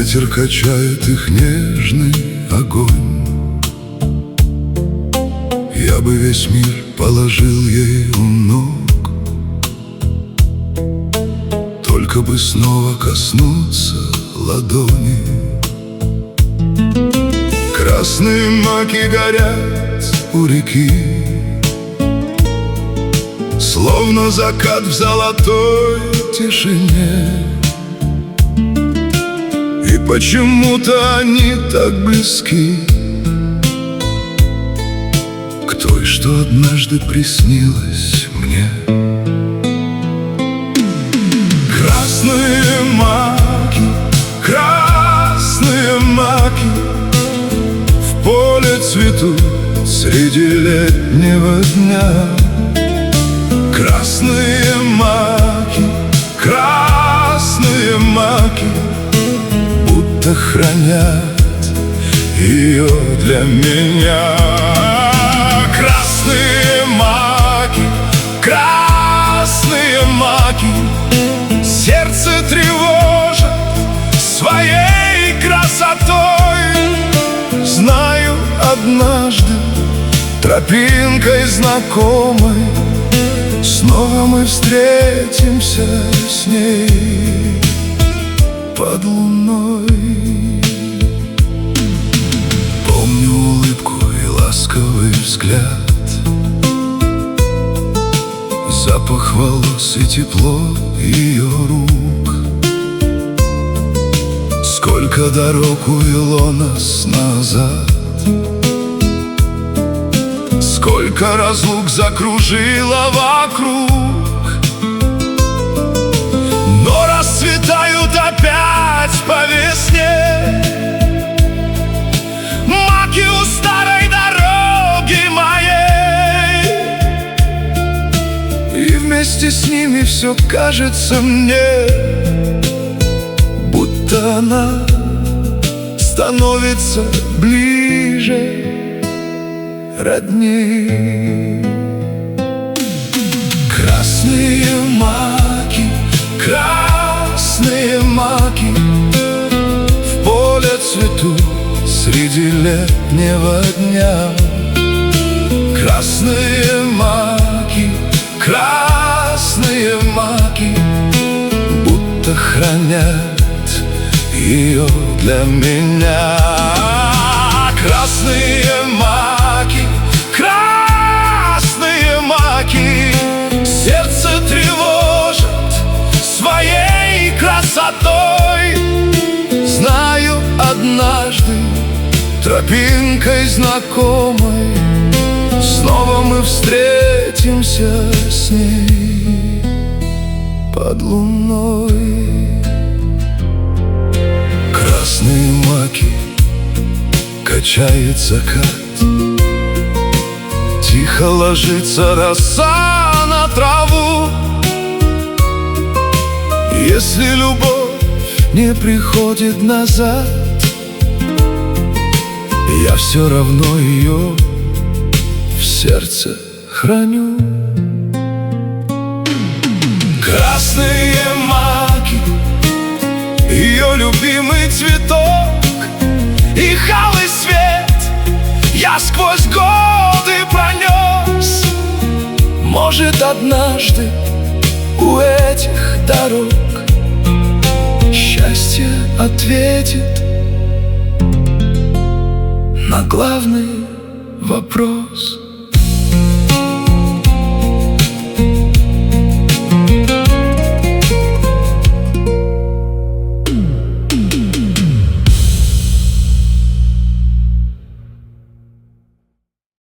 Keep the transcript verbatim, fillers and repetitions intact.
Ветер качает их нежный огонь. Я бы весь мир положил ей у ног, только бы снова коснуться ладони. Красные маки горят у реки, словно закат в золотой тишине. И почему-то они так близки к той, что однажды приснилась мне. Красные маки, красные маки в поле цветут среди летнего дня. Красные маки, красные маки будто хранят ее для меня. Красные маки, красные маки сердце тревожат своей красотой. Знаю, однажды тропинкой знакомой снова мы встретимся с ней под луной. Помню улыбку и ласковый взгляд, запах волос и тепло ее рук. Сколько дорог увело нас назад, сколько разлук закружило вокруг. Но расцветают опять по весне маки у старой дороги моей, и вместе с ними все кажется мне, будто она становится ближе, родней. Красные маки, красные маки в поле цветут среди летнего дня. Красные маки, красные маки будто хранят ее для меня. Красные маки, красные маки сердце тревожат своей красотой. Знаю, однажды тропинкой знакомой снова мы встретимся с ней под луной. Красные маки, качает закат, тихо ложится роса на траву. Если любовь не приходит назад, я все равно ее в сердце храню. Красные маки, ее любимый цветок, их алый свет я сквозь годы пронес. Может, однажды у этих дорог счастье ответит на главный вопрос.